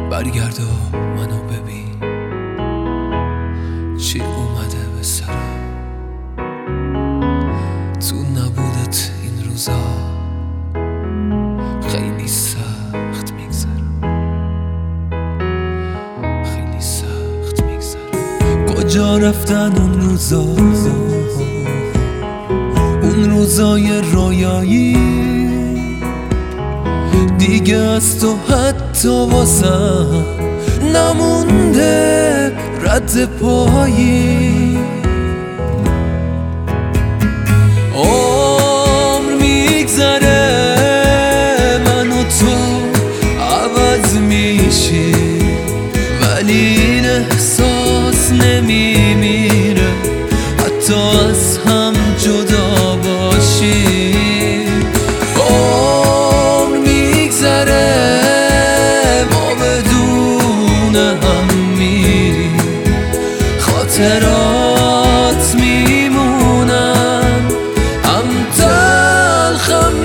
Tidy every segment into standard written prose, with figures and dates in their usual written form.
برگرد و منو ببین چی اومده به سرم. تو نبودت این روزا خیلی سخت میگذرم، خیلی سخت میگذرم. کجا رفتن اون روزا، اون روزای رویایی؟ دیگه از تو حتی واسم نمونده رد پایی. عمر میگذره من و تو عوض میشی، ولی این احساس نمیمیره حتی از هم جدا باشی. عمر میگذره ما بدون هم میریم، خاطرات میمونن هم تلخ هم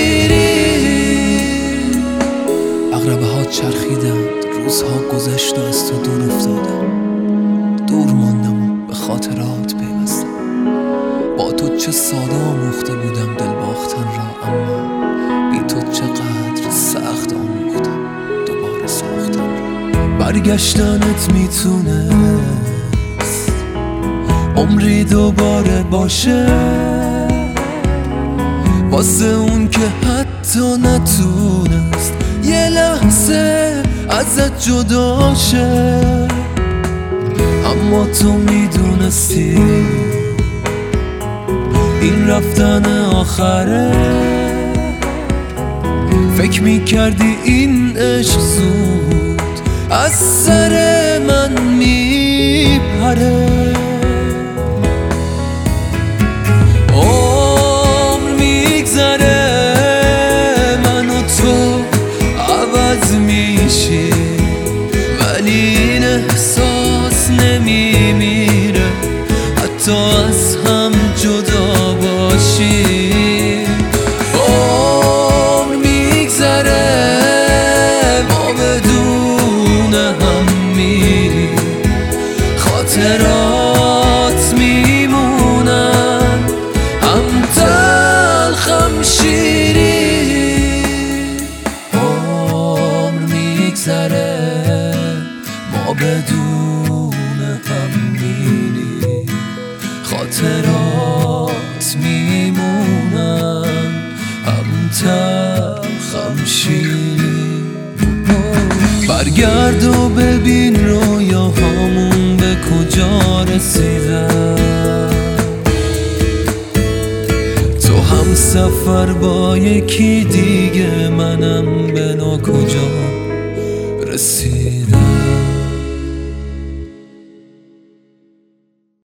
شیرین. عقربه ها چرخیدن، روزها گذشت و از تو دور افتادم، دور ماندم و به خاطرات پیوستم. با تو چه ساده آموخته بودم دل باختن را، اما بی تو چقدر سخت آموختم دوباره ساختن را. برگشتنت میتونست عمری دوباره باشه، واسه اون که حتی نتونست یه لحظه ازت جدا شه. اما تو میدونستی این رفتن آخره، فکر میکردی این عشق زود از سر من میپره. عمر میگذره من و تو عوض میشی، ولی این احساس نمیمیره حتی از هم جدا باشی. عمر میگذره ما بدون هم میریم، خاطرات میمونن هم تلخ هم شیرین. عمر میگذره ما بدون هم میریم، خاطرات میمونن هم تلخ هم شیرین. برگرد و ببین رویاهامون به کجا رسیدن. تو هم سفر با یکی دیگه، منم به کجا رسیدم.